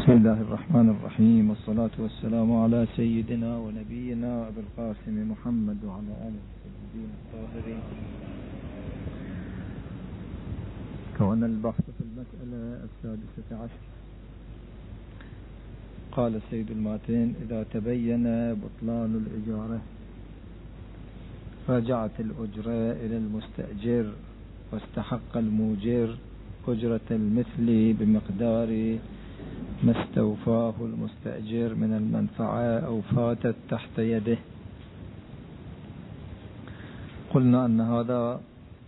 بسم الله الرحمن الرحيم، والصلاة والسلام على سيدنا ونبينا أبي القاسم محمد وعلى آله الطيبين الطاهرين. كون البحث في المسألة 16. قال السيد الماتين: إذا تبين بطلان الإجارة رجعت الأجرة إلى المستأجر، واستحق الموجر أجرة المثل بمقدار ما استوفاه المستأجر من المنفعة أو فاتت تحت يده. قلنا أن هذا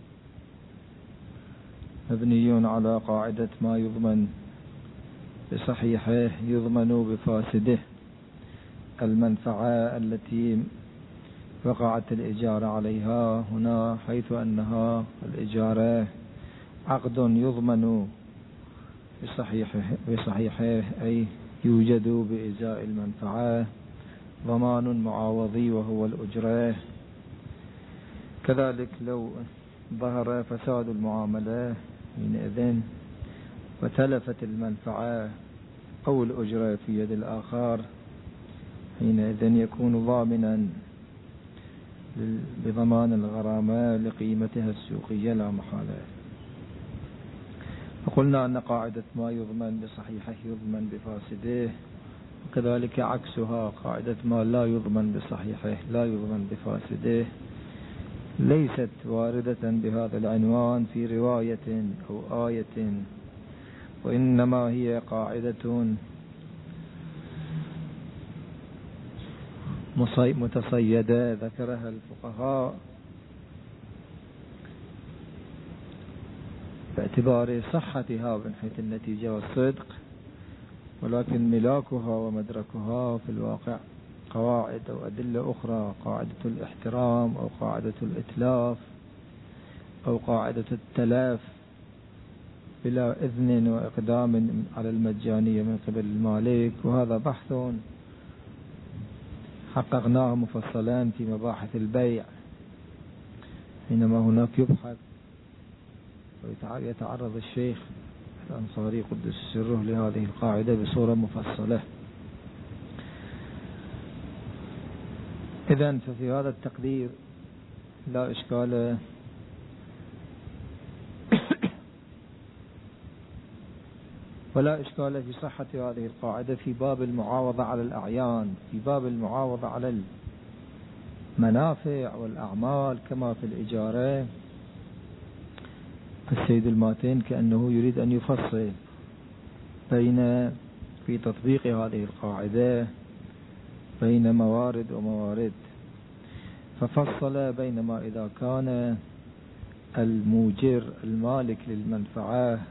مبني على قاعدة ما يضمن بصحيحه يضمن بفاسده. المنفعة التي وقعت الإجارة عليها هنا، حيث أنها الإجارة عقد يضمن بصحيحه أي يوجد بإزاء المنفعة ضمان معاوضي وهو الأجرة. كذلك لو ظهر فساد المعاملة حينئذ وتلفت المنفعة أو الأجرة في يد الآخر، حينئذ يكون ضامنا بضمان الغرامة لقيمتها السوقية لا محالة. فقلنا أن قاعدة ما يضمن بصحيحه يضمن بفاسده، وكذلك عكسها قاعدة ما لا يضمن بصحيحه لا يضمن بفاسده ليست واردة بهذا العنوان في رواية أو آية، وإنما هي قاعدة متصيدة ذكرها الفقهاء باعتبار صحتها من حيث النتيجة والصدق، ولكن ملاكها ومدركها في الواقع قواعد أو أدلة أخرى: قاعدة الاحترام أو قاعدة الإتلاف أو قاعدة التلاف بلا إذن وإقدام على المجانية من قبل المالك. وهذا بحث حققناه مفصلا في مباحث البيع، حينما هناك يبحث ويتعرض الشيخ الأنصاري قدس سره لهذه القاعدة بصورة مفصلة. إذن ففي هذا التقدير لا إشكال ولا إشكال في صحة هذه القاعدة في باب المعاوضة على الأعيان، في باب المعاوضة على المنافع والأعمال كما في الإجارة. السيد الماتين كأنه يريد أن يفصل بين في تطبيق هذه القاعدة بين موارد وموارد، ففصل بينما إذا كان الموجر المالك للمنفعة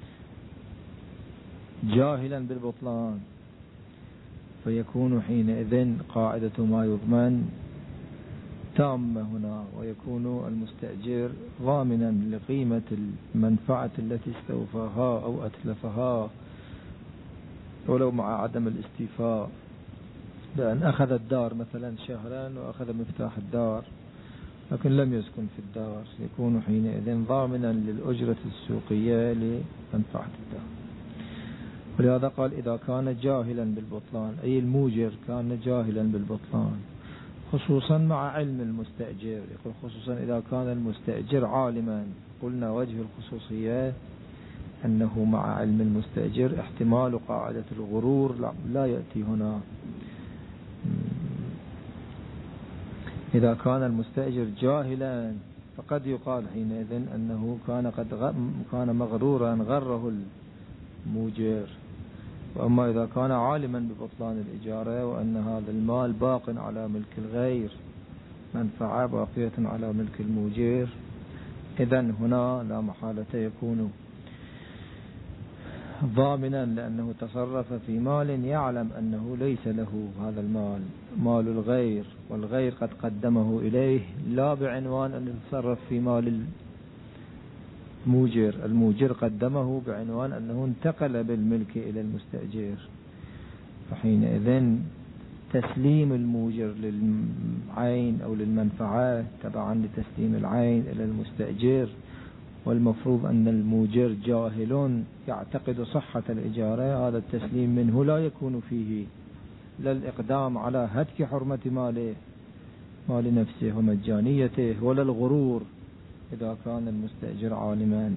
جاهلا بالبطلان فيكون حينئذ قاعدة ما يضمن تامة هنا، ويكون المستأجر ضامنا لقيمة المنفعة التي استوفاها أو أتلفها ولو مع عدم الاستيفاء. لأن أخذ الدار مثلا شهرا وأخذ مفتاح الدار لكن لم يسكن في الدار، يكون حينئذ ضامنا للأجرة السوقية لمنفعة الدار. ولهذا قال إذا كان جاهلا بالبطلان، أي الموجر كان جاهلا بالبطلان، خصوصا مع علم المستأجر. يقول خصوصا إذا كان المستأجر عالما. قلنا وجه الخصوصية أنه مع علم المستأجر احتمال قاعدة الغرور لا يأتي هنا. إذا كان المستأجر جاهلا فقد يقال حينئذ أنه كان مغرورا غره الموجر. وأما إذا كان عالما ببطلان الإجارة وأن هذا المال باق على ملك الغير، منفعة باقية على ملك الموجر، إذن هنا لا محالة يكون ضامنا، لأنه تصرف في مال يعلم أنه ليس له هذا المال، مال الغير، والغير قد قدمه إليه لا بعنوان أن يتصرف في مال الموجر قدمه بعنوان أنه انتقل بالملك إلى المستأجر. فحينئذ تسليم الموجر للعين أو للمنفعة تبعا لتسليم العين إلى المستأجر والمفروض أن الموجر جاهل يعتقد صحة الإجارة، هذا التسليم منه لا يكون فيه لا الإقدام على هتك حرمة ماله مال نفسه ومجانيته، ولا الغرور إذا كان المستأجر عالما.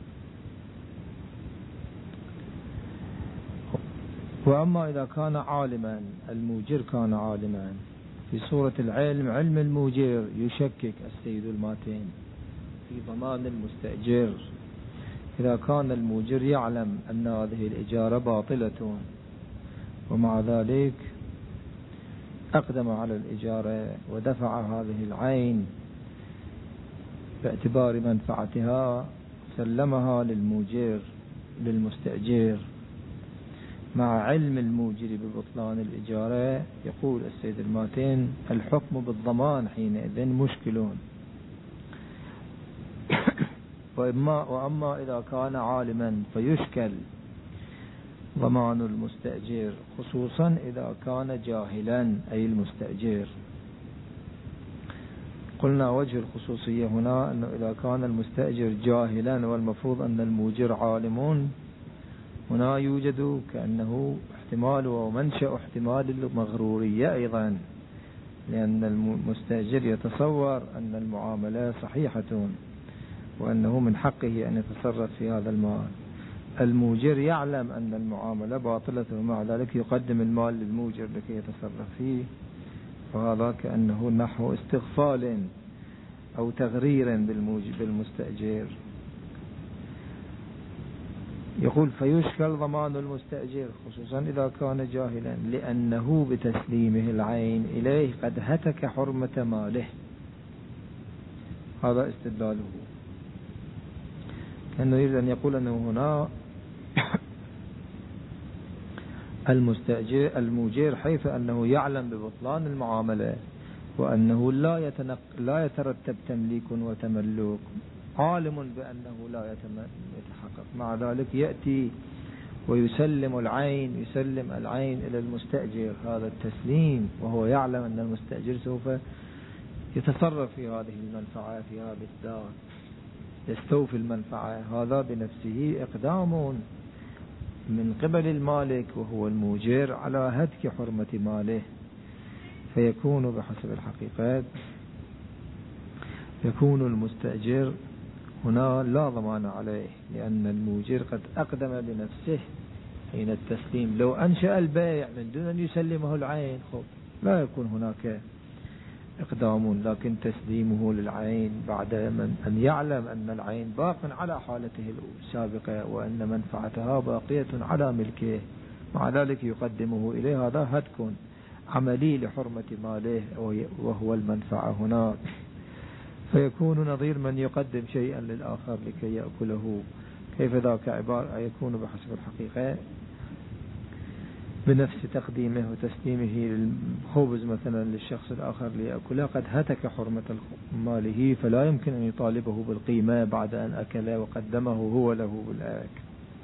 وأما إذا كان عالما، الموجر كان عالما في صورة العلم، علم الموجر يشكك السيد الماتين في ضمان المستأجر. إذا كان الموجر يعلم أن هذه الإجارة باطلة ومع ذلك أقدم على الإجارة ودفع هذه العين باعتبار منفعتها، سلمها للموجر للمستأجر مع علم الموجر ببطلان الإجارة، يقول السيد الماتين الحكم بالضمان حينئذ مشكل. وأما إذا كان عالما فيشكل ضمان المستأجر، خصوصا إذا كان جاهلا أي المستأجر. قلنا وجه الخصوصية هنا أنه إذا كان المستأجر جاهلا والمفروض أن الموجر عالمون، هنا يوجد كأنه احتمال ومنشأ احتمال المغرورية أيضا، لأن المستأجر يتصور أن المعاملة صحيحة وأنه من حقه أن يتصرف في هذا المال. الموجر يعلم أن المعاملة باطلة ومع ذلك يقدم المال للموجر لكي يتصرف فيه، وهذا كأنه نحو استغفال أو تغرير بالمستأجر. يقول فيشكل ضمان المستأجر خصوصا إذا كان جاهلا، لأنه بتسليمه العين إليه قد هتك حرمة ماله. هذا استدلاله، كأنه يريد أن يقول أنه هنا الموجر حيث أنه يعلم ببطلان المعاملة وأنه لا يترتب تمليك وتملك، عالم بأنه لا يتحقق، مع ذلك يأتي ويسلم العين إلى المستأجر هذا التسليم، وهو يعلم أن المستأجر سوف يتصرف في هذه المنفعة في هذا الدار، يستوفي المنفعة. هذا بنفسه إقدام من قبل المالك وهو الموجر على هتك حرمة ماله، فيكون بحسب الحقيقة يكون المستأجر هنا لا ضمان عليه، لأن الموجر قد أقدم بنفسه حين التسليم. لو أنشأ البيع من دون أن يسلمه العين لا يكون هناك إقدام، لكن تسليمه للعين بعد أن يعلم أن العين باق على حالته السابقة وأن منفعتها باقية على ملكه، مع ذلك يقدمه إليه، هذا هتك عملي لحرمة ماله وهو المنفعة هناك. فيكون نظير من يقدم شيئا للآخر لكي يأكله. كيف ذاك عبارة يكون بحسب الحقيقة بنفس تقديمه وتسليمه للخبز مثلا للشخص الآخر ليأكله قد هتك حرمة ماله، فلا يمكن أن يطالبه بالقيمة بعد أن أكل وقدمه هو له بالأكل.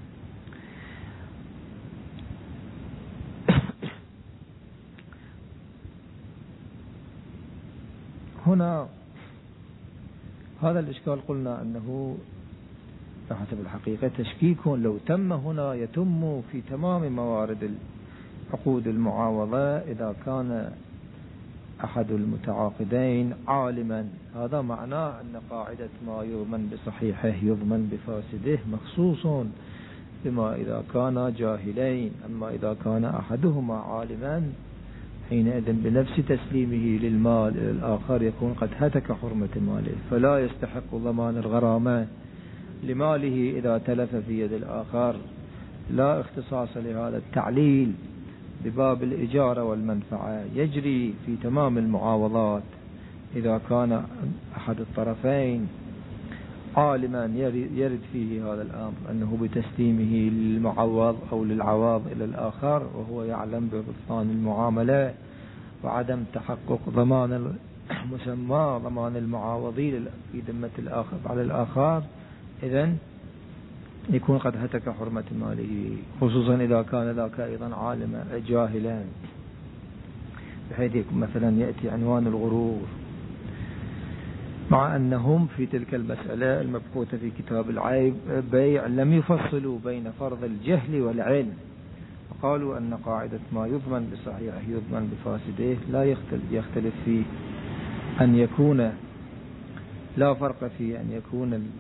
هنا هذا الإشكال قلنا أنه بحسب الحقيقة تشكيك لو تم هنا يتم في تمام موارد عقود المعاوضة إذا كان أحد المتعاقدين عالما. هذا معناه أن قاعدة ما يضمن بصحيحه يضمن بفاسده مخصوص بما إذا كان جاهلين. أما إذا كان أحدهما عالما حينئذ بنفس تسليمه للمال إلى الآخر يكون قد هتك حرمة ماله، فلا يستحق ضمان الغرامة لماله إذا تلف في يد الآخر. لا اختصاص لهذا التعليل بباب الإجارة والمنفعة، يجري في تمام المعاوضات إذا كان أحد الطرفين عالما يرد فيه هذا الأمر أنه بتسليمه للمعوض أو للعواض إلى الآخر وهو يعلم ببطلان المعاملة وعدم تحقق ضمان مسمى ضمان المعاوضي في ذمة الآخر على الآخر، إذن يكون قد هتك حرمة ماله، خصوصا إذا كان ذاك أيضا عالما جاهلا، بحيث مثلا يأتي عنوان الغرور. مع أنهم في تلك المسألة المبحوثة في كتاب البيع لم يفصلوا بين فرض الجهل والعلم، وقالوا أن قاعدة ما يضمن بصحيحه يضمن بفاسده لا يختلف في أن يكون، لا فرق في أن يكون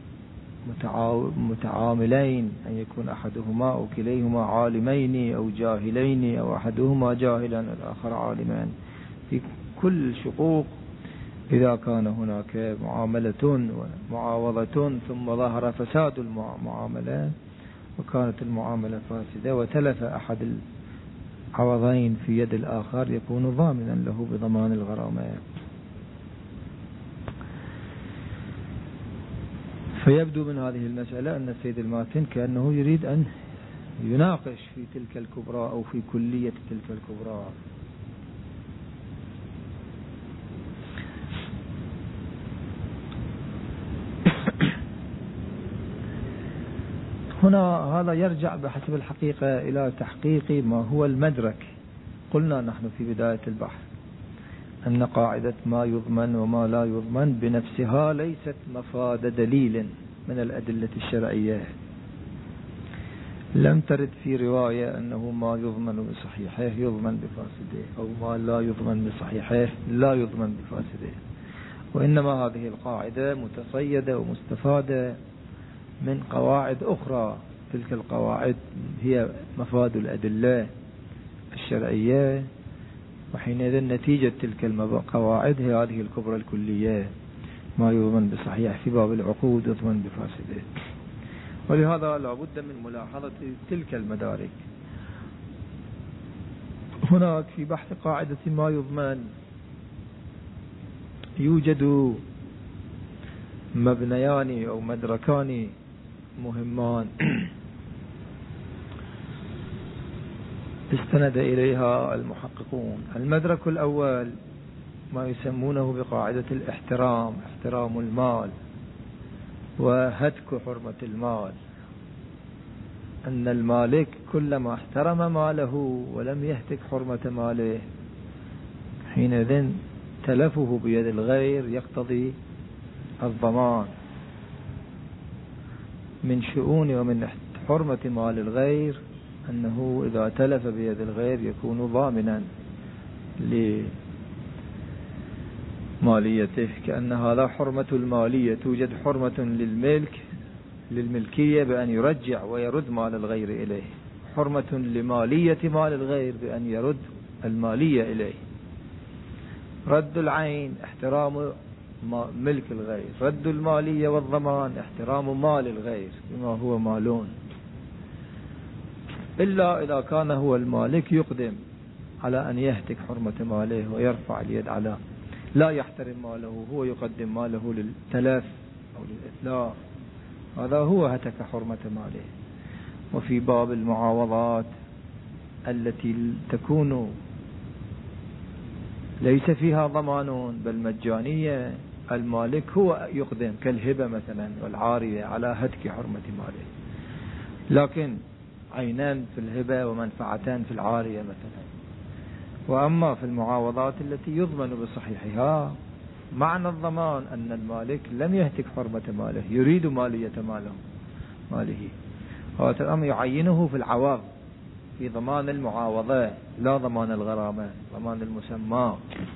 متعاملين، أن يكون أحدهما أو كليهما عالمين أو جاهلين أو أحدهما جاهلا والآخر عالما في كل الشقوق. إذا كان هناك معاملة ومعاوضة ثم ظهر فساد المعاملة وكانت المعاملة فاسدة وتلف أحد العوضين في يد الآخر، يكون ضامنا له بضمان الغرامة. فيبدو من هذه المسألة أن السيد الماتن كأنه يريد أن يناقش في تلك الكبرى أو في كلية تلك الكبرى. هنا هذا يرجع بحسب الحقيقة إلى تحقيق ما هو المدرك. قلنا نحن في بداية البحث أن قاعدة ما يضمن وما لا يضمن بنفسها ليست مفاد دليل من الأدلة الشرعية. لم ترد في رواية أنه ما يضمن بصحيحه يضمن بفاسده، أو ما لا يضمن بصحيحه لا يضمن بفاسده، وإنما هذه القاعدة متصيدة ومستفادة من قواعد أخرى. تلك القواعد هي مفاد الأدلة الشرعية، وحينئذ نتيجة تلك القواعد هي هذه الكبرى الكلية: ما يضمن بصحيح في باب العقود يضمن بفاسده. ولهذا لا بد من ملاحظة تلك المدارك. هناك في بحث قاعدة ما يضمن يوجد مبنيان أو مدركان مهمان استند إليها المحققون. المدرك الأول ما يسمونه بقاعدة الاحترام، احترام المال وهتك حرمة المال، أن المالك كلما احترم ماله ولم يهتك حرمة ماله حينئذ تلفه بيد الغير يقتضي الضمان. من شؤون ومن حرمة مال الغير أنه إذا تلف بيد الغير يكون ضامنا لماليته، كأن هذا حرمة المالية. توجد حرمة للملكية بأن يرجع ويرد مال الغير إليه، حرمة لمالية مال الغير بأن يرد المالية إليه. رد العين احترام ملك الغير، رد المالية والضمان احترام مال الغير بما هو مالون، إلا إذا كان هو المالك يقدم على أن يهتك حرمة ماله ويرفع اليد على لا يحترم ماله، هو يقدم ماله للتلف أو للإتلاف، هذا هو هتك حرمة ماله. وفي باب المعاوضات التي تكون ليس فيها ضمان بل مجانية، المالك هو يقدم كالهبة مثلا والعارية على هتك حرمة ماله، لكن عينان في الهبة ومنفعتان في العارية مثلا. وأما في المعاوضات التي يضمن بصحيحها معنى الضمان أن المالك لم يهتك حرمة ماله، يريد مالية ماله. هذا الأمر يعينه في العوض في ضمان المعاوضة لا ضمان الغرامة، ضمان المسمى.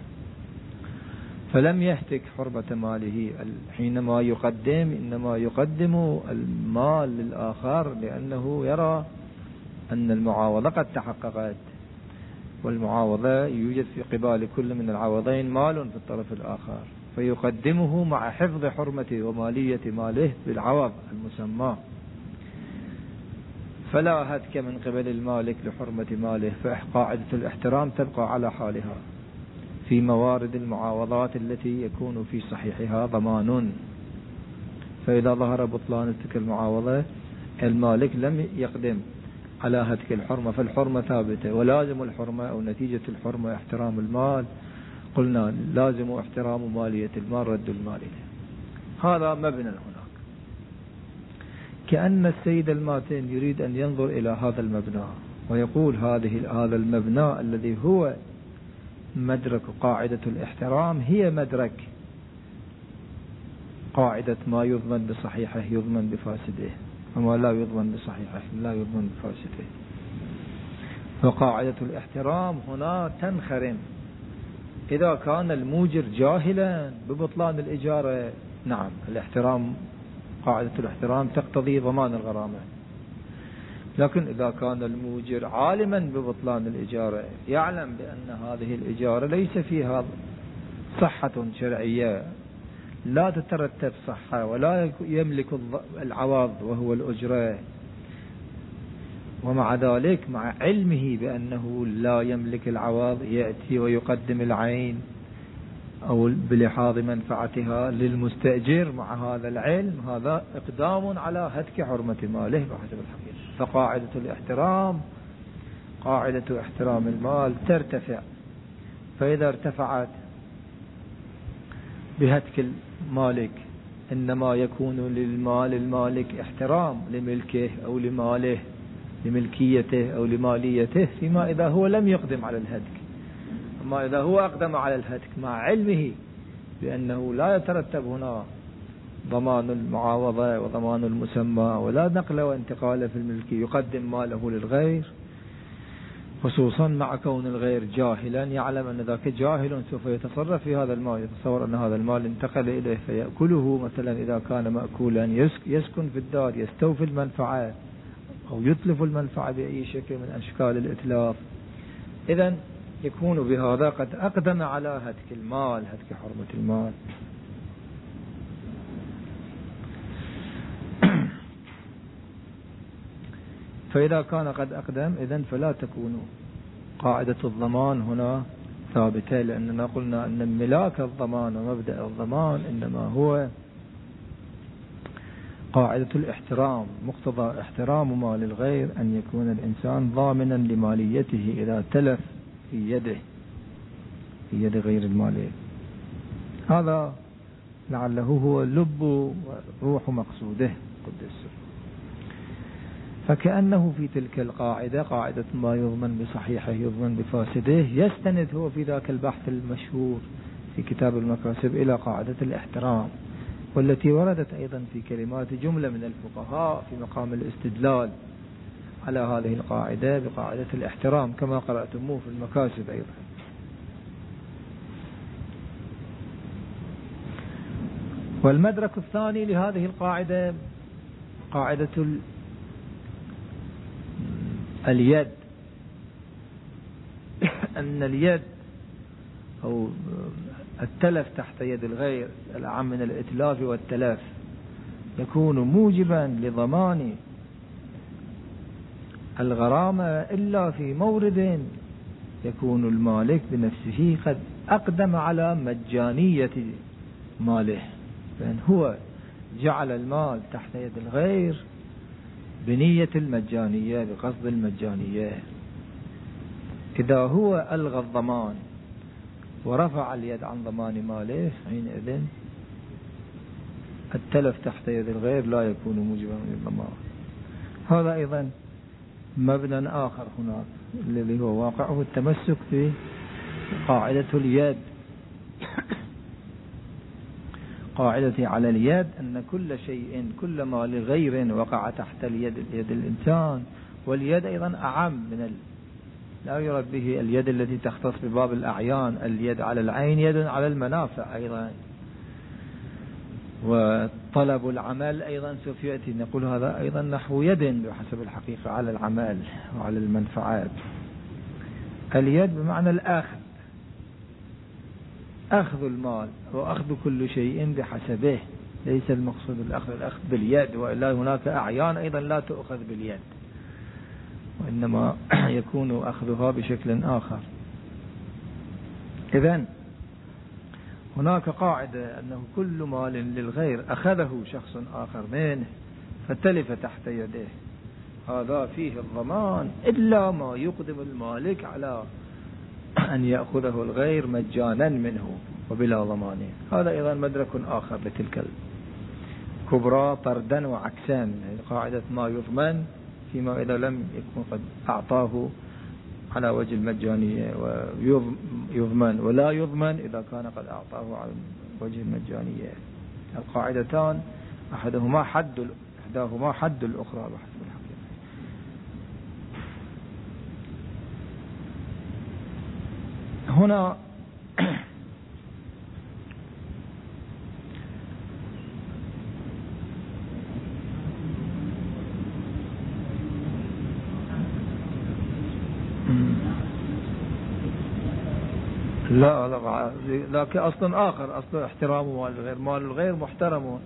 فلم يهتك حرمة ماله حينما يقدم، إنما يقدم المال للآخر لأنه يرى أن المعاوضة قد تحققت، والمعاوضة يوجد في قبال كل من العوضين مال في الطرف الآخر، فيقدمه مع حفظ حرمته ومالية ماله بالعوض المسمى. فلا هتك من قبل المالك لحرمة ماله، فقاعدة الاحترام تبقى على حالها في موارد المعاوضات التي يكون في صحيحها ضمان. فإذا ظهر بطلان تلك المعاوضة المالك لم يقدم على هتك الحرمة، فالحرمة ثابتة، ولازم الحرمة أو نتيجة الحرمة احترام المال. قلنا لازم احترام مالية المال، رد المال إليه. هذا مبنى هناك. كأن السيد الماتن يريد أن ينظر إلى هذا المبنى ويقول هذا المبنى الذي هو مدرك قاعدة الاحترام هي مدرك قاعدة ما يضمن بصحيحه يضمن بفاسده، وما لا يضمن بصحيحه لا يضمن بفاسده. وقاعدة الاحترام هنا تنخرم إذا كان الموجر جاهلا ببطلان الإجارة. نعم، الاحترام، قاعدة الاحترام تقتضي ضمان الغرامة، لكن إذا كان الموجر عالما ببطلان الإجارة، يعلم بأن هذه الإجارة ليس فيها صحة شرعية، لا تترتب صحة ولا يملك العوض وهو الأجرة، ومع ذلك مع علمه بأنه لا يملك العوض يأتي ويقدم العين أو بلحاظ منفعتها للمستأجر، مع هذا العلم هذا إقدام على هتك حرمة ماله بحسب الحقيقة. فقاعدة الاحترام، قاعدة احترام المال ترتفع، فإذا ارتفعت بهتك المالك إنما يكون للمال المالك احترام لملكه أو لماله، لملكيته أو لماليته، فيما إذا هو لم يقدم على الهتك. أما إذا هو أقدم على الهتك مع علمه بأنه لا يترتب هنا ضمان المعاوضة وضمان المسمى ولا نقل وانتقال في الملك، يقدم ماله للغير، خصوصا مع كون الغير جاهلا، يعلم أن ذاك جاهل سوف يتصرف في هذا المال، يتصور أن هذا المال انتقل إليه فيأكله، مثلا إذا كان مأكولا يسكن في الدار، يستوفي المنفعة أو يتلف المنفعة بأي شكل من أشكال الإتلاف. إذن يكون بهذا قد أقدم على هتك المال، هتك حرمة المال. فإذا كان قد أقدم إذن فلا تكون قاعدة الضمان هنا ثابتة، لأننا قلنا أن ملاك الضمان ومبدأ الضمان إنما هو قاعدة الاحترام، مقتضى احترام مال الغير أن يكون الإنسان ضامنا لماليته إذا تلف في يده، في يد غير المالك. هذا لعله هو لب وروح مقصوده قدس. فكأنه في تلك القاعدة، قاعدة ما يضمن بصحيحه يضمن بفاسده، يستند هو في ذاك البحث المشهور في كتاب المكاسب إلى قاعدة الاحترام، والتي وردت أيضا في كلمات جملة من الفقهاء في مقام الاستدلال على هذه القاعدة بقاعدة الاحترام كما قرأتموه في المكاسب أيضا. والمدرك الثاني لهذه القاعدة قاعدة اليد، أن اليد أو التلف تحت يد الغير الأعم من الإتلاف والتلف يكون موجبا لضمان الغرامة إلا في مورد يكون المالك بنفسه قد أقدم على مجانية ماله، فإن هو جعل المال تحت يد الغير بنية المجانية بقصد المجانية. إذا هو ألغى الضمان ورفع اليد عن ضمان ماله حينئذ التلف تحت يد الغير لا يكون موجبا للضمان. هذا أيضا مبنى آخر هناك الذي هو واقعه التمسك في قاعدة اليد، قاعدة على اليد أن كل شيء كل ما لغير وقع تحت اليد الإنسان، واليد أيضا أعم من لا يراد به اليد التي تختص بباب الأعيان، اليد على العين يد على المنافع أيضا، وطلب العمل أيضا سوف يأتي نقول هذا أيضا نحو يد بحسب الحقيقة على العمل وعلى المنفعات. اليد بمعنى الأخذ، أخذ المال وأخذ كل شيء بحسبه، ليس المقصود الأخذ باليد، وإلا هناك أعيان أيضا لا تؤخذ باليد وإنما يكون أخذها بشكل آخر. إذن هناك قاعدة أنه كل مال للغير أخذه شخص آخر منه فتلف تحت يده هذا فيه الضمان إلا ما يقدم المالك على أن يأخذه الغير مجانا منه وبلا ضمان. هذا أيضا مدرك آخر لتلك الكبرى طردا وعكسا، قاعدة ما يضمن فيما إذا لم يكن قد أعطاه على وجه المجانية، ويضمن ولا يضمن إذا كان قد أعطاه على وجه المجانية. القاعدتان إحداهما حد الأخرى بحسب الحقيقة. هنا لا لكن أصل آخر، أصل احترام مال الغير، مال الغير محترم.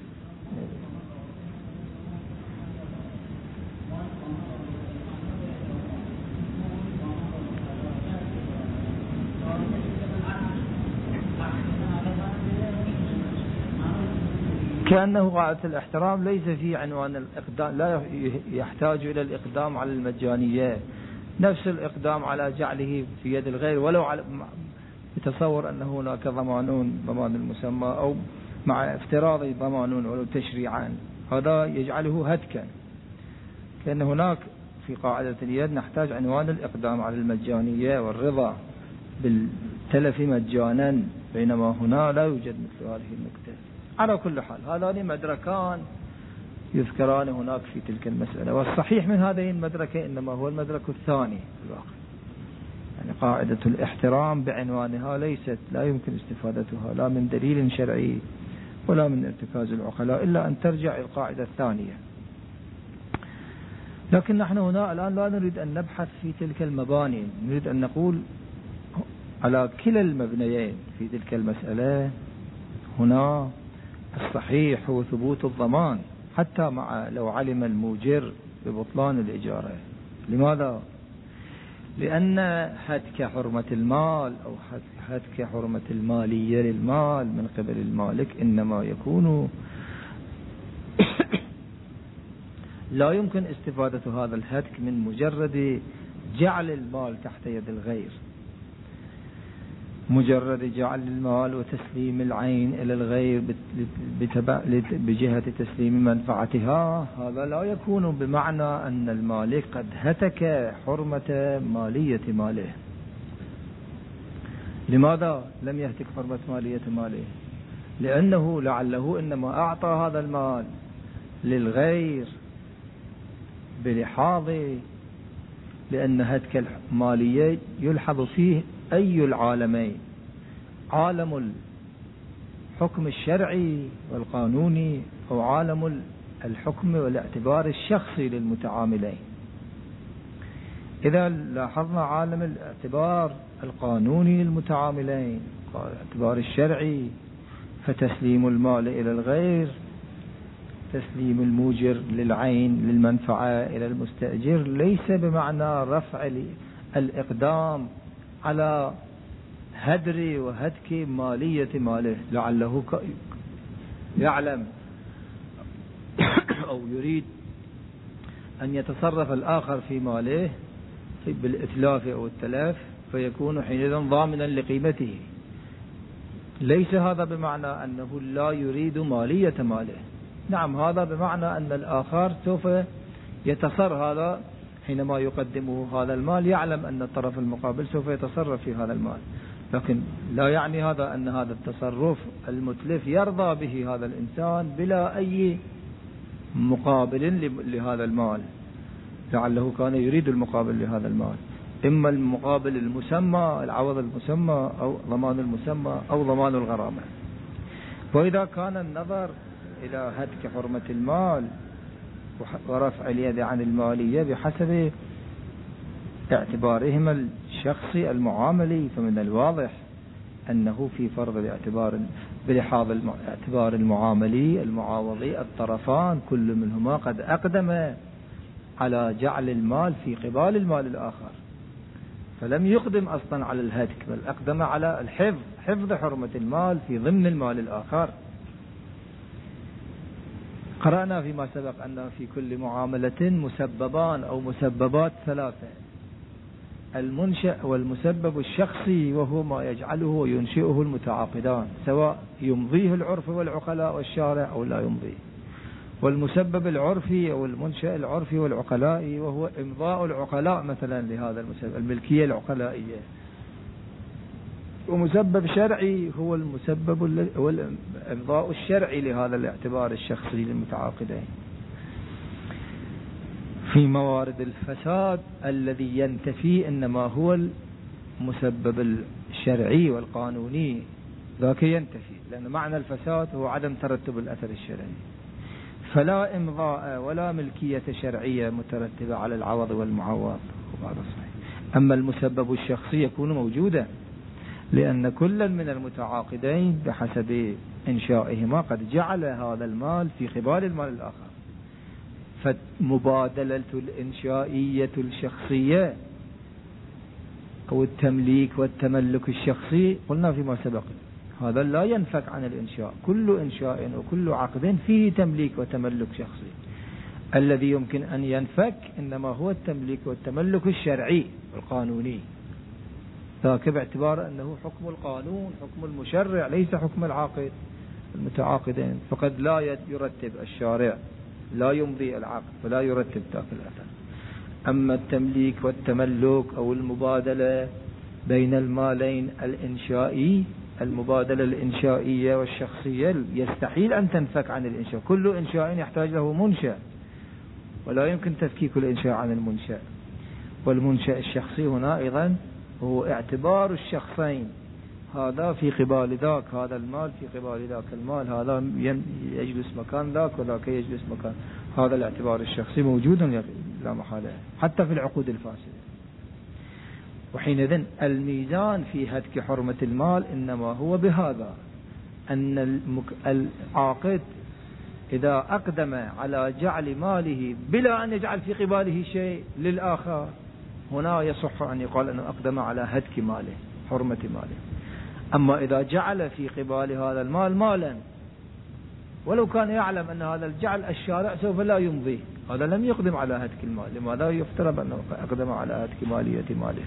كأنه قاعدة الاحترام ليس في عنوان الإقدام، لا يحتاج إلى الإقدام على المجانية، نفس الإقدام على جعله في يد الغير، ولو يتصور أن هناك ضمان المسمى أو مع افتراض ضمان ولو تشريعا، هذا يجعله هتكا. كأن هناك في قاعدة اليد نحتاج عنوان الإقدام على المجانية والرضا بالتلف مجانا، بينما هنا لا يوجد مثل هذه النكتة. على كل حال هذان مدركان يذكران هناك في تلك المسألة، والصحيح من هذين المدركين إنما هو المدرك الثاني في الواقع. يعني قاعدة الاحترام بعنوانها لا يمكن استفادتها لا من دليل شرعي ولا من ارتكاز العقلاء إلا أن ترجع إلى القاعدة الثانية. لكن نحن هنا الآن لا نريد أن نبحث في تلك المباني، نريد أن نقول على كلا المبنيين في تلك المسألة هنا الصحيح هو ثبوت الضمان، حتى مع لو علم الموجر ببطلان الإجارة. لماذا؟ لأن هتك حرمة المال أو هتك حرمة المالية للمال من قبل المالك إنما يكون لا يمكن استفادة هذا الهتك من مجرد جعل المال تحت يد الغير. مجرد جعل المال وتسليم العين إلى الغير بجهة تسليم منفعتها، هذا لا يكون بمعنى أن المالك قد هتك حرمة مالية ماله. لماذا لم يهتك حرمة مالية ماله؟ لأنه لعله إنما أعطى هذا المال للغير بلحاظ، لأن هتك المالية يلحظ فيه أي العالمين، عالم الحكم الشرعي والقانوني أو عالم الحكم والاعتبار الشخصي للمتعاملين. إذا لاحظنا عالم الاعتبار القانوني للمتعاملين الاعتبار الشرعي، فتسليم المال إلى الغير، تسليم الموجر للعين للمنفعة إلى المستأجر، ليس بمعنى رفع الإقدام على هدر وهتك مالية ماله. لعله يعلم أو يريد أن يتصرف الآخر في ماله بالإتلاف أو التلاف، فيكون حينئذ ضامنا لقيمته. ليس هذا بمعنى أنه لا يريد مالية ماله، نعم هذا بمعنى أن الآخر سوف يتصرف، هذا حينما يقدمه هذا المال يعلم أن الطرف المقابل سوف يتصرف في هذا المال، لكن لا يعني هذا أن هذا التصرف المتلف يرضى به هذا الإنسان بلا أي مقابل لهذا المال. لعله كان يريد المقابل لهذا المال، إما المقابل المسمى العوض المسمى أو ضمان المسمى أو ضمان الغرامة. وإذا كان النظر إلى هتك حرمة المال ورفع اليد عن المالية بحسب اعتبارهما الشخصي المعاملي، فمن الواضح أنه في فرض الاعتبار بلحاظ الاعتبار المعاملي المعاوضي الطرفان كل منهما قد أقدم على جعل المال في قبال المال الآخر، فلم يقدم أصلا على الهتك، بل أقدم على حفظ حرمة المال في ضمن المال الآخر. قرأنا فيما سبق أن في كل معاملة مسببان أو مسببات ثلاثة: المنشأ والمسبب الشخصي، وهو ما يجعله وينشئه المتعاقدان، سواء يمضيه العرف والعقلاء والشارع أو لا يمضيه، والمسبب العرفي أو المنشأ العرفي والعقلائي، وهو إمضاء العقلاء مثلا لهذا المسبب، الملكية العقلائية، ومسبب شرعي هو المسبب هو الإمضاء الشرعي لهذا الاعتبار الشخصي للمتعاقدين. في موارد الفساد الذي ينتفي إنما هو المسبب الشرعي والقانوني، ذاك ينتفي، لأن معنى الفساد هو عدم ترتب الأثر الشرعي، فلا إمضاء ولا ملكية شرعية مترتبة على العوض والمعوض، وهذا صحيح. أما المسبب الشخصي يكون موجودا، لأن كل من المتعاقدين بحسب إنشائهما قد جعل هذا المال في قبال المال الآخر، فمبادلة الإنشائية الشخصية أو التمليك والتملك الشخصي قلنا فيما سبق هذا لا ينفك عن الإنشاء، كل إنشاء وكل عقد فيه تمليك وتملك شخصي. الذي يمكن أن ينفك إنما هو التمليك والتملك الشرعي القانوني، ذاك باعتبار أنه حكم القانون، حكم المشرع، ليس حكم العاقد. المتعاقدين فقد لا يرتب الشارع، لا يمضي العقد ولا يرتب ذاك الأثر. أما التمليك والتملك أو المبادلة بين المالين الإنشائي، المبادلة الإنشائية والشخصية يستحيل أن تنفك عن الإنشاء، كل إنشاء يحتاج له منشأ، ولا يمكن تفكيك الإنشاء عن المنشأ. والمنشأ الشخصي هنا أيضا هو اعتبار الشخصين، هذا في قبال ذاك، هذا المال في قبال ذاك المال، هذا يجلس مكان ذاك وذاك يجلس مكان، هذا الاعتبار الشخصي موجود لا محالة حتى في العقود الفاسدة. وحينئذ الميزان في هتك حرمة المال إنما هو بهذا، أن العاقد إذا أقدم على جعل ماله بلا أن يجعل في قباله شيء للآخر، هنا يصح أن يقال أنه أقدم على هتك ماله، حرمة ماله. أما إذا جعل في قبال هذا المال مالا ولو كان يعلم أن هذا الجعل الشارع سوف لا يمضيه، هذا لم يقدم على هتك المال، لماذا يفترض أنه أقدم على هتك مالية ماله؟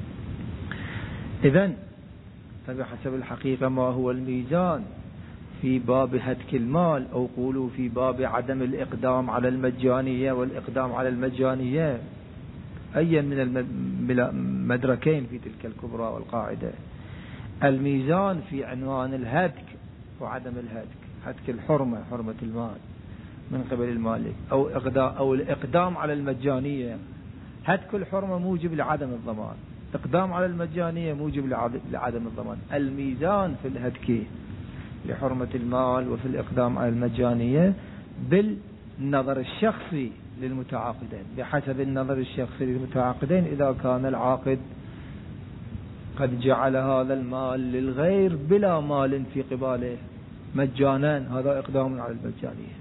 إذن فبحسب الحقيقة ما هو الميزان في باب هتك المال، أو قولوا في باب عدم الإقدام على المجانية والإقدام على المجانية، أي من المدركين في تلك الكبرى والقاعدة؟ الميزان في عنوان الهتك وعدم الهتك، هتك الحرمة، حرمة المال من قبل المالك، أو الإقدام على المجانية. هتك الحرمة موجب لعدم الضمان، إقدام على المجانية موجب لعدم الضمان. الميزان في الهتك لحرمة المال وفي الإقدام على المجانية بالنظر الشخصي للمتعاقدين، بحسب النظر الشخصي للمتعاقدين. إذا كان العاقد قد جعل هذا المال للغير بلا مال في قباله مجانا، هذا إقدام على المجانية.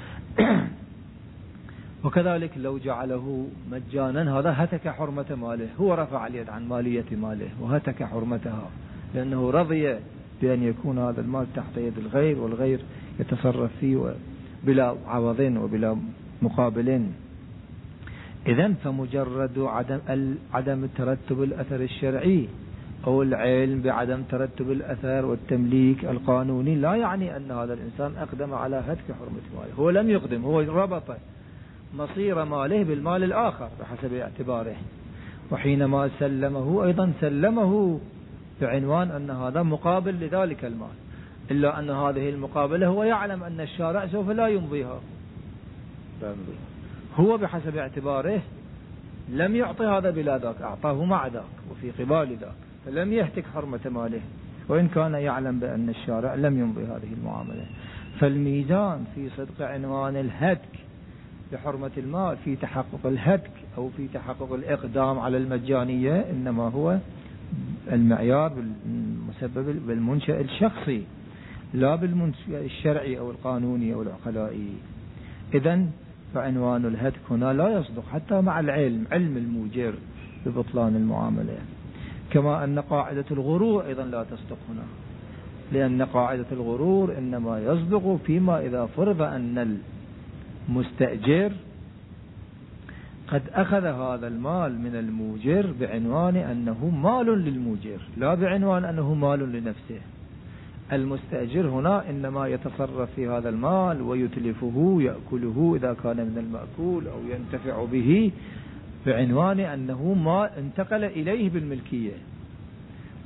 وكذلك لو جعله مجانا هذا هتك حرمة ماله، هو رفع اليد عن مالية ماله وهتك حرمتها، لأنه رضي بأن يكون هذا المال تحت يد الغير، والغير يتصرف فيه بلا عوض وبلا مقابل. إذن فمجرد عدم ترتب الأثر الشرعي أو العلم بعدم ترتب الأثر والتمليك القانوني لا يعني أن هذا الإنسان أقدم على هتك حرمة ماله. هو لم يقدم، هو ربط مصير ماله بالمال الآخر بحسب اعتباره، وحينما سلمه أيضا سلمه بعنوان أن هذا مقابل لذلك المال، إلا أن هذه المقابلة هو يعلم أن الشارع سوف لا يمضيها، هو بحسب اعتباره لم يعطي هذا بلا ذاك، أعطاه مع ذاك وفي قبال ذاك، فلم يهتك حرمة ماله، وإن كان يعلم بأن الشارع لم يمضي هذه المعاملة. فالميزان في صدق عنوان الهتك لحرمة المال في تحقق الهتك أو في تحقق الإقدام على المجانية إنما هو المعيار بالمسبب بالمنشأ الشخصي، لا بالمنشأ الشرعي أو القانوني أو العقلائي. إذن فعنوان الهتك هنا لا يصدق حتى مع العلم، علم الموجر ببطلان المعاملة. كما أن قاعدة الغرور أيضا لا تصدق هنا، لأن قاعدة الغرور إنما يصدق فيما إذا فرض أن المستأجر قد أخذ هذا المال من الموجر بعنوان أنه مال للموجر، لا بعنوان أنه مال لنفسه. المستأجر هنا إنما يتصرف في هذا المال ويتلفه، يأكله إذا كان من المأكول أو ينتفع به بعنوان أنه ما انتقل إليه بالملكية.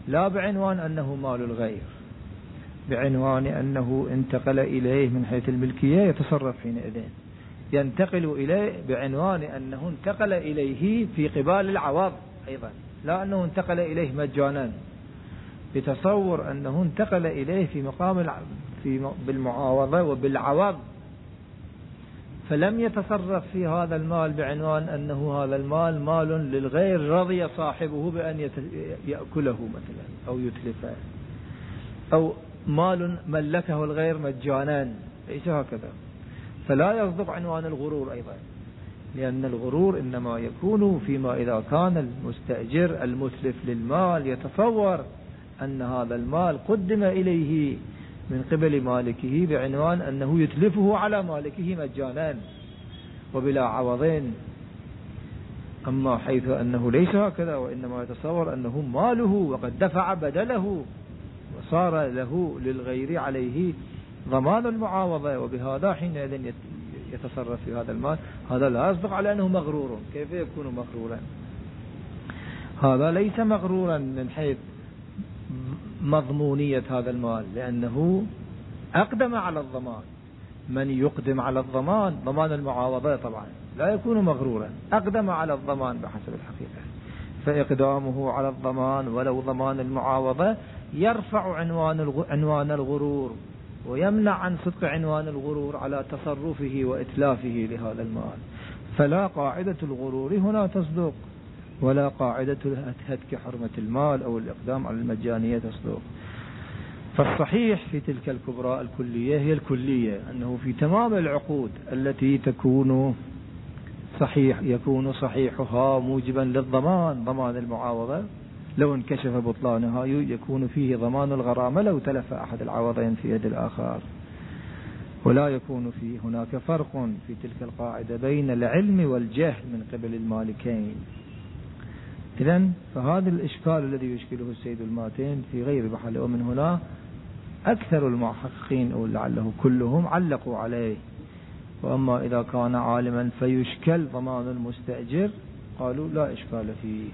لا بعنوان أنه مال الغير، بعنوان أنه انتقل إليه من حيث الملكية يتصرف حينئذ، ينتقل إليه بعنوان أنه انتقل إليه في قبال العوض أيضا، لا أنه انتقل إليه مجانا، بتصور أنه انتقل إليه في مقام بالمعاوضة وبالعوض، فلم يتصرف في هذا المال بعنوان أنه هذا المال مال للغير رضي صاحبه بأن يأكله مثلا أو يتلفه، أو مال ملكه الغير مجانا، ليس هكذا. فلا يصدق عنوان الغرور أيضا، لأن الغرور إنما يكون فيما إذا كان المستأجر المتلف للمال يتصور أن هذا المال قدم إليه من قبل مالكه بعنوان أنه يتلفه على مالكه مجانا وبلا عوضين. أما حيث أنه ليس هكذا، وإنما يتصور أنه ماله وقد دفع بدله وصار له للغير عليه ضمان المعاوضة، وبهذا حينئذ يتصرف في هذا المال، هذا لا يصدق على أنه مغرور. كيف يكون مغرورا؟ هذا ليس مغرورا من حيث مضمونية هذا المال، لأنه أقدم على الضمان. من يقدم على الضمان، ضمان المعاوضة طبعا، لا يكون مغرورا، أقدم على الضمان بحسب الحقيقة. فإقدامه على الضمان ولو ضمان المعاوضة يرفع عنوان الغرور، ويمنع عن صدق عنوان الغرور على تصرفه وإتلافه لهذا المال. فلا قاعدة الغرور هنا تصدق، ولا قاعدة هتك حرمة المال أو الإقدام على المجانية تصدق. فالصحيح في تلك الكبرى الكلية هي الكلية، أنه في تمام العقود التي يكون صحيحها موجبا للضمان، ضمان المعاوضة، لو انكشف بطلانها يكون فيه ضمان الغرامة لو تلف أحد العوضين في يد الآخر. ولا يكون فيه هناك فرق في تلك القاعدة بين العلم والجهل من قبل المالكين. إذن فهذا الإشكال الذي يشكله السيد الماتين في غير محل، ومن هنا أكثر المحققين أو لعله كلهم علقوا عليه. وأما إذا كان عالما فيشكل ضمان المستأجر قالوا لا إشكال فيه.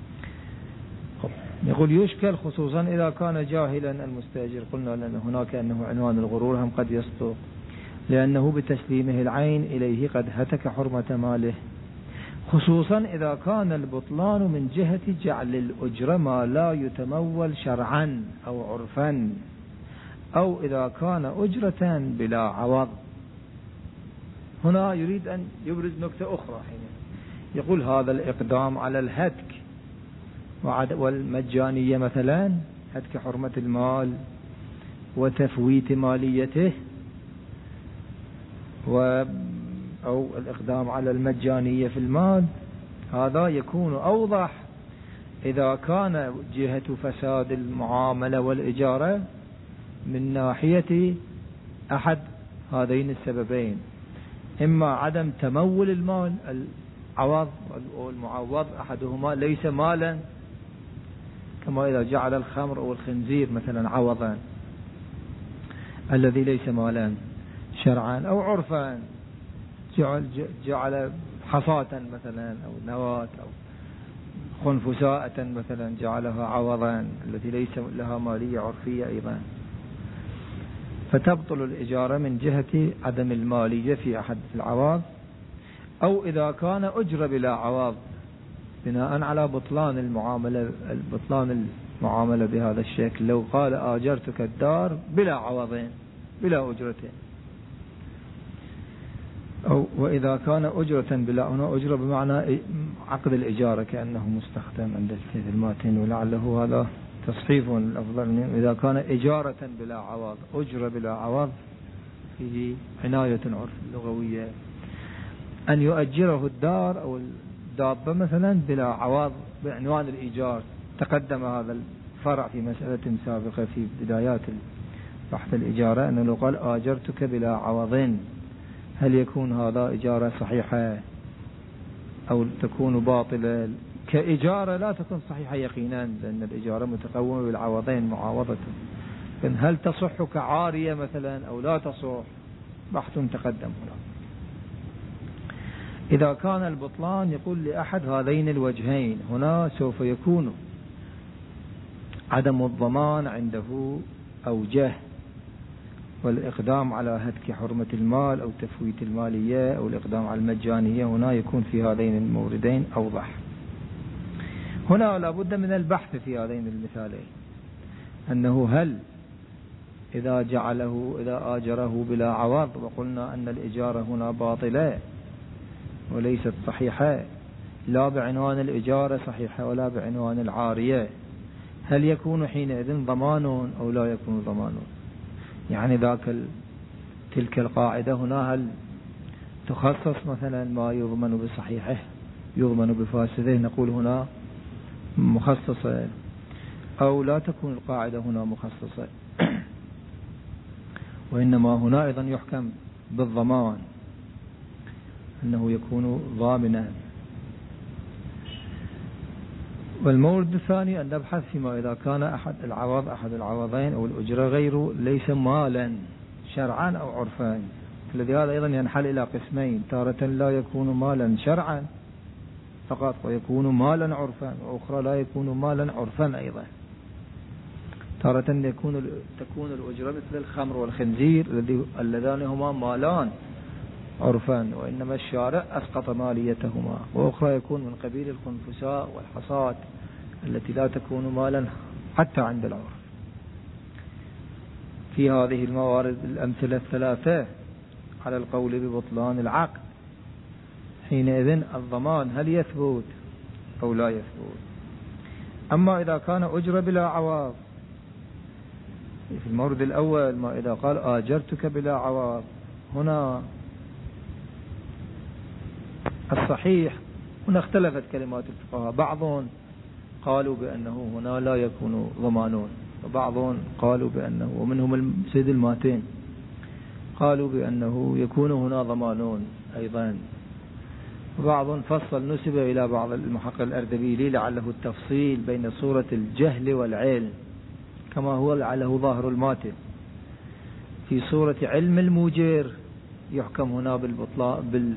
يقول يشكل خصوصا إذا كان جاهلا المستأجر، قلنا لأن هناك أنه عنوان الغرور هم قد يصدق، لأنه بتسليمه العين إليه قد هتك حرمة ماله، خصوصا إذا كان البطلان من جهة جعل الأجرة ما لا يتمول شرعا أو عرفا، أو إذا كان أجرة بلا عوض. هنا يريد أن يبرز نكتة أخرى حين يقول هذا الإقدام على الهتك والمجانية مثلا، هتك حرمة المال وتفويت ماليته، أو الإقدام على المجانية في المال، هذا يكون أوضح إذا كان جهة فساد المعاملة والإجارة من ناحية أحد هذين السببين، إما عدم تمول المال، العوض والمعوض أحدهما ليس مالا، كما إذا جعل الخمر أو الخنزير مثلا عوضا الذي ليس مالا شرعا، أو عرفا جعل حصاة مثلا أو نواة أو خنفساءة مثلا جعلها عوضا التي ليس لها مالية عرفية أيضا، فتبطل الإجارة من جهة عدم المالية في أحد العوض. أو إذا كان أجر بلا عوض بناء على بطلان المعاملة بهذا الشكل، لو قال آجرتك الدار بلا عوضين بلا أجرتين، أو وإذا كان أجرة بلا، هنا أجرة بمعنى عقد الإجارة كأنه مستخدم عند السيد الماتين، ولعله هذا تصحيف الأفضل. إذا كان إجارة بلا عوض، أجرة بلا عوض فيه عناية عرف لغوية، أن يؤجره الدار أو الدابة مثلا بلا عوض بعنوان الإيجار. تقدم هذا الفرع في مسألة سابقة في بدايات بحث الإجارة، أنه لو قال آجرتك بلا عوض، هل يكون هذا إجارة صحيحة أو تكون باطلة؟ كإجارة لا تكون صحيحة يقينا، لأن الإجارة متقومة بالعوضين معاوضة. هل تصح كعارية مثلا أو لا تصح؟ بحث تقدم هنا. إذا كان البطلان يقول لأحد هذين الوجهين، هنا سوف يكون عدم الضمان عنده أوجه، والإقدام على هتك حرمة المال أو تفويت المالية أو الإقدام على المجانية هنا يكون في هذين الموردين أوضح. هنا لابد من البحث في هذين المثالين، أنه هل إذا آجره بلا عوض، وقلنا أن الإجارة هنا باطلة وليست صحيحة، لا بعنوان الإجارة صحيحة ولا بعنوان العارية، هل يكون حينئذ ضمان أو لا يكون ضمان؟ يعني تلك القاعدة هنا هل تخصص مثلا ما يضمن بصحيحه يضمن بفاسده، نقول هنا مخصصة، أو لا تكون القاعدة هنا مخصصة، وإنما هنا أيضا يحكم بالضمان أنه يكون ضامنا. والمورد الثاني أن نبحث فيما إذا كان أحد العوضين أو الأجرة غيره ليس مالا شرعا أو عرفا، الذي هذا أيضا ينحل إلى قسمين، تارة لا يكون مالا شرعا فقط ويكون مالا عرفا، وأخرى لا يكون مالا عرفا أيضا. تارة تكون الأجرة مثل الخمر والخنزير اللذان هما مالان عرفا وإنما الشارع أسقط ماليتهما، وأخرى يكون من قبيل الخنفساء والحصاد التي لا تكون مالا حتى عند العرف. في هذه الموارد الأمثلة الثلاثة على القول ببطلان العقد، حينئذ الضمان هل يثبت أو لا يثبت؟ أما إذا كان أجرة بلا عوض، في المورد الأول ما إذا قال آجرتك بلا عوض، هنا الصحيح هنا اختلفت كلمات الفقهاء، بعضهم قالوا بأنه هنا لا يكون ضمانون، وبعضهم قالوا بأنه، ومنهم سيد الماتين قالوا بأنه يكون هنا ضمانون أيضا، وبعضهم فصل نسب إلى بعض المحقق الأردبيلي لعله التفصيل بين صورة الجهل والعلم كما هو لعله ظاهر الماتن. في صورة علم الموجر يحكم هنا بالبطلان،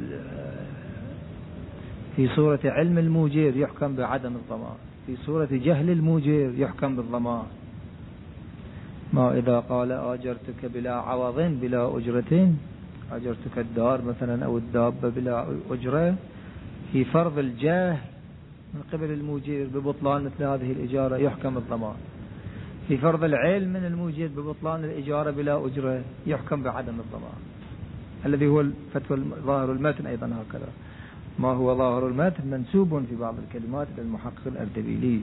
في صورة علم الموجر يحكم بعدم الضمان، في صورة جهل الموجر يحكم بالضمان. ما إذا قال آجرتك بلا عوض بلا أجرة، آجرتك الدار مثلا أو الدابة بلا أجرة، في فرض الجاه من قبل الموجر ببطلان مثل هذه الإجارة يحكم الضمان، في فرض العلم من الموجر ببطلان الإجارة بلا أجرة يحكم بعدم الضمان، الذي هو الفتوى ظاهر المتن أيضا هكذا. ما هو ظاهر المتن منسوب في بعض الكلمات للمحقق الأردبيلي.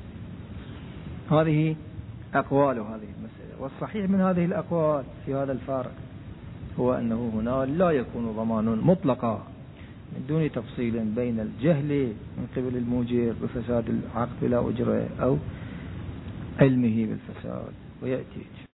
هذه أقوال هذه المسألة، والصحيح من هذه الأقوال في هذا الفارق هو أنه هنا لا يكون ضمان مطلقا من دون تفصيل بين الجهل من قبل الموجر بفساد العقد بلا أجرة أو علمه بالفساد. ويأتي